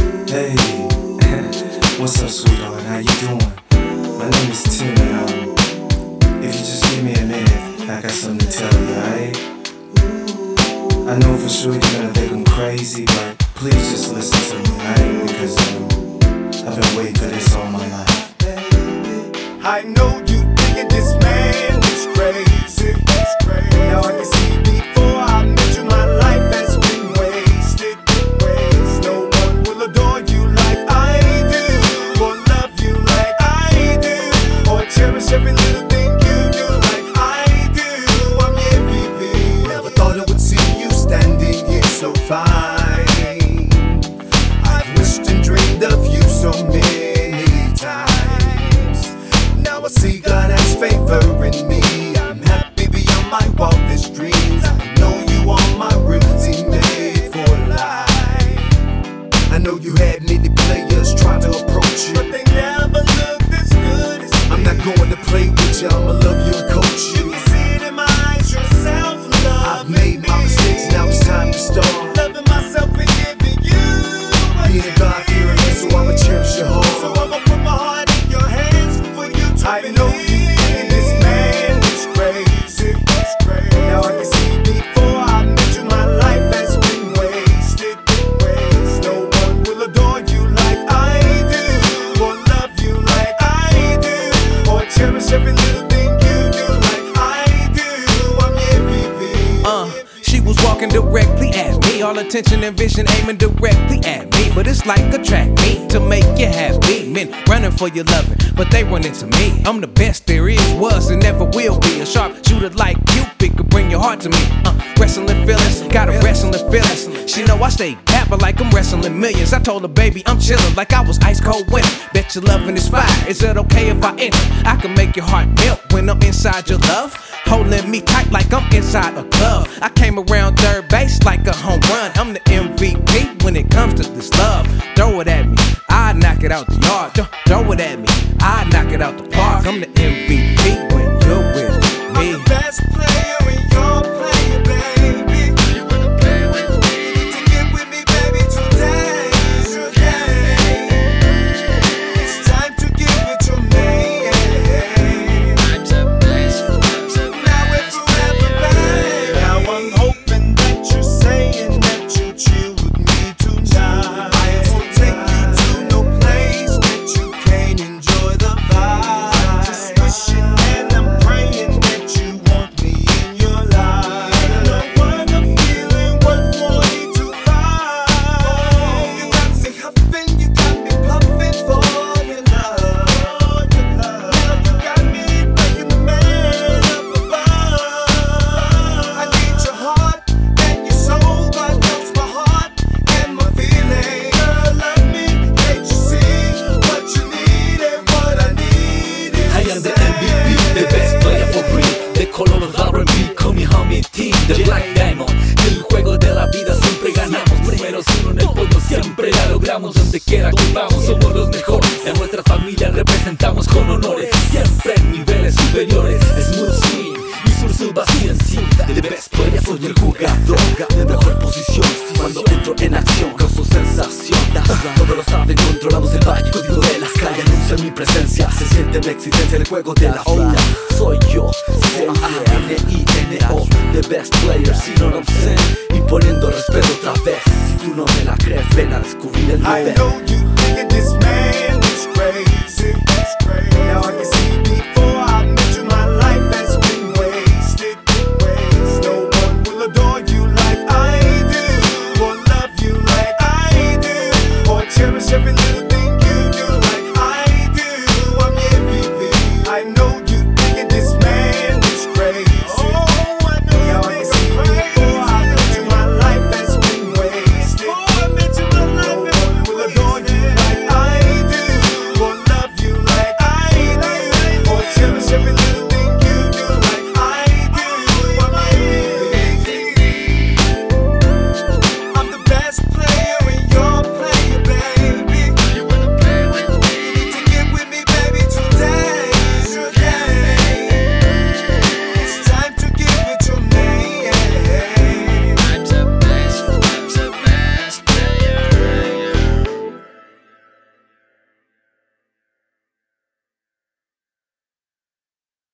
Hey, what's up, sweetheart? How you doing? My name is Tim, and if you just give me a minute, I got something to tell you, alright? I know for sure you're gonna think I'm crazy, but please just listen to me, alright? Because I've been waiting for this all my life. I know you thinking this man is crazy. Now I can see before I met you, my life has been wasted. No one will adore you like I do, or love you like I do, or cherish every little thing you do like I do. I'm MVP. Never thought I would see you standing here so fine. I've wished and dreamed of you so many times. Now I see God has favor in me. I'm happy beyond my wildest dreams. I know you are my real teammate for life. I know you had many players trying to approach you, but they never looked as good as me. I'm not going to play with you, I'ma love you and coach you. You can see it in my eyes, yourself love. I've made my mistakes, now it's time to start loving myself and giving you being a God-fearing man, so I'ma cherish your heart. So I'ma put my heart in your hands for you to I know you think this man is crazy. Now I can see before I met you, my life has been wasted. No one will adore you like I do, or love you like I do, or cherish every little thing you do like I do. I'm MVP. She was walking directly at me, all attention and vision aiming directly at me. But it's like a track meet to make you happy. Men running for your loving, but they run into me. I'm the best there is, was, and never will be. A sharp shooter like Cupid could bring your heart to me. Wrestling feelings, got a wrestling feelings. She know I stay dapper like I'm wrestling millions. I told her, baby, I'm chillin' like I was ice cold winter. Bet your loving is fire. Is it okay if I enter? I can make your heart melt when I'm inside your love, holding me tight like I'm inside a glove. I came around third base like a home run. I'm the MVP when it comes to this love. Throw it at me, I knock it out the yard. Throw it at me, I knock it out the park. I'm the MVP when you're with me. I'm the best player in your player, baby. You wanna play with me? You need to get with me, baby, today. It's time to give it your name. Time's up, nice. Now and forever, babe. Now I'm hoping that you're saying that you chill with me tonight. I won't take you to no place that you can't enjoy the vibe. I'm just wishing and I'm praying that you want me in your life. I know what I'm feeling, what more need to find. You got me huffing, you got me puffing for your love. Now you got me thinking the man up above. I need your heart and your soul, God knows my heart and my feeling. Girl, love me, can't you see what you need and what I need is I am the MVP, the best player for real. De color R&B, con mi homie team, the Black Diamond. El juego de la vida siempre ganamos. Números uno en el podio, siempre la logramos. Donde quiera que vamos, somos los mejores. En nuestra familia representamos con honores. Siempre en niveles superiores. Smooth swing y Sursuba CNC. The best player, soy el jugador de mejor posición. Cuando entro en acción, causo sensación. Todos lo saben, controlamos el valle. Código de las calles, anuncia mi presencia. Se siente mi existencia en el juego de la vida. Soy yo, C-A-N-I-N-O, the best player, si no lo sé, imponiendo respeto otra vez. Si tú no me la crees, ven a descubrir el I nivel. know you thinking this